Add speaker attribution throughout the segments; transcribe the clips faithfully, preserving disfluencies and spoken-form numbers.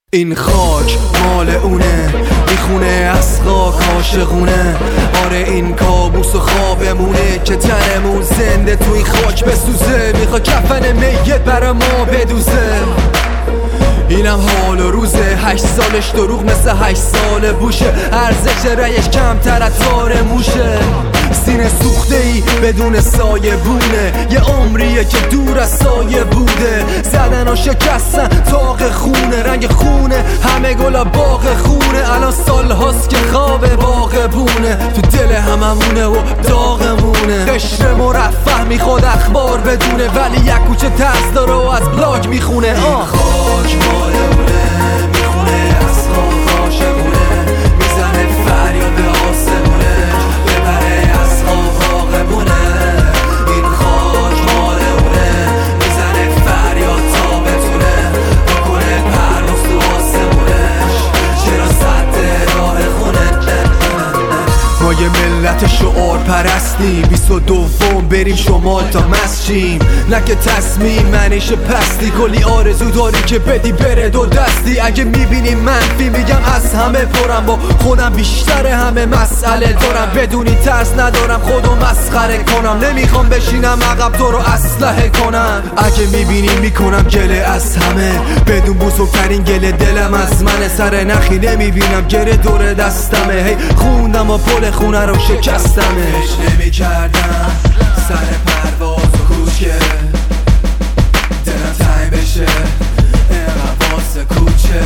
Speaker 1: این خاک مال اونه، میخونه از خاک عاشقونه. آره این کابوس و خوابمونه که تنمون زنده تو این خاک بسوزه. میخوا کفن میت برا ما بدوزه. اینم حال و روزه، هشت سالش دروغ مثل هشت سال بوشه. ارزش رایش کمتر از تار موشه. سینه سوخته ای بدون سایه بونه، یه عمریه که دور از سایه بوده. زدن و شکستن تاق خونه، رنگ خونه همه گلا باغ خونه. الان سال هاست که خواب باغ بونه، تو دل هممونه و داغمونه. قشر مرفه میخواد اخبار بدونه، ولی یک کوچه ترس داره و از بلاگ میخونه. آه خاک مال اونه، میخونه از خاک عاشقونه. میزنه فریاد به آسمونه، ببره از خواب عاقبونه. این خاک مال اونه، میزنه فریاد تا بتونه بکنه پرواز تو آسمونش. چرا سد راه خونه؟ ما یه ملت شعار پرستیم، بیست و دوم بریم شمال تا مسجیم. نه که تصمیم منیش پستی، کلی آرزو داری که بدی بره دو دستی. اگه میبینی منفی میگم از همه پرم، با خودم بیشتر همه مسئله دارم. بدونی ترس ندارم خودو مسخره کنم، نمیخوام بشینم عقب تو رو اسلحه کنم. اگه میبینی میکنم گله از همه، بدون بزرگترین گله دلم از منه. سر نخی نمیبینم گره دور دستمه، هی خوندم و پل خونه رو شکستمش. نمیکردم سر پرواز و کوچه، دلم تنگ بشه اینقدر واسه کوچه.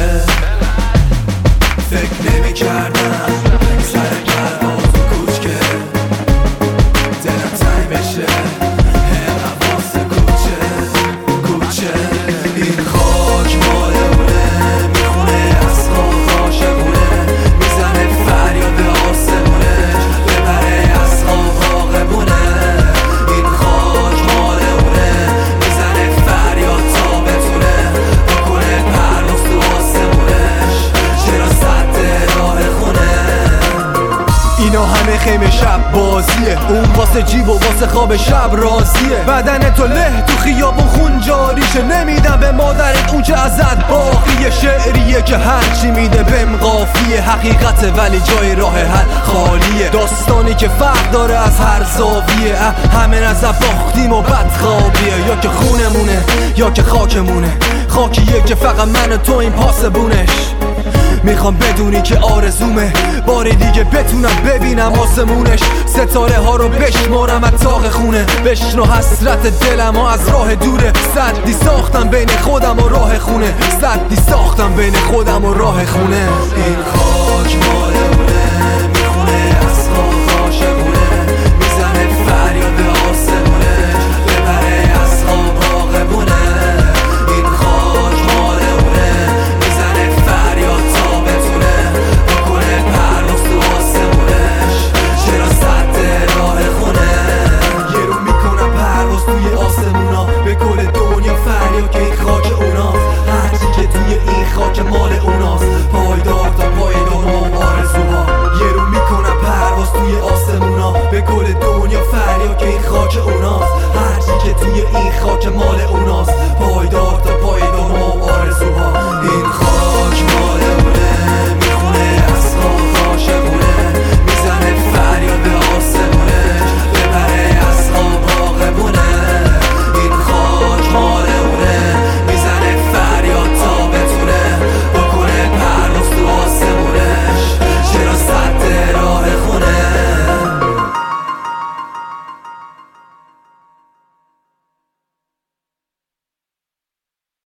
Speaker 1: فکر نمیکردم سر پرواز و کوچه، دلم تنگ بشه اینقدر واسه کوچه کوچه. این خاک مال اونه، میخونه از خاک عاشقونه. میزنه فریاد به آسمونه، ببره از خواب عاقبونه. این خاک مال اونه، میزنه فریاد تا بتونه بکنه پرواز تو آسمونش. چرا سد راه خونه؟ اینا همه خیمه شب بازیه، اون واسه جیب و واسه خواب شب رازیه. بدن تو له تو خیابون خون جاریشه، نمیدم به مادرت اون که ازت باقیه. شعریه که هرچی میده بهم قافیه، حقیقته ولی جای راه حل خالیه. داستانی که فرق داره از هر زاویه، همه نظر باختیم و بدخوابیه. یا که خونمونه یا که خاکمونه، خاکیه که فقط من و تو این پاسبونش. میخوام بدونی که آرزومه بار دیگه بتونم ببینم آسمونش. ستاره ها رو بشمارم از تاق خونه، بشنو حسرت دلم ها از راه دوره. سدی ساختم بین خودم و راه خونه، سدی ساختم بین خودم و راه خونه. این خاک مال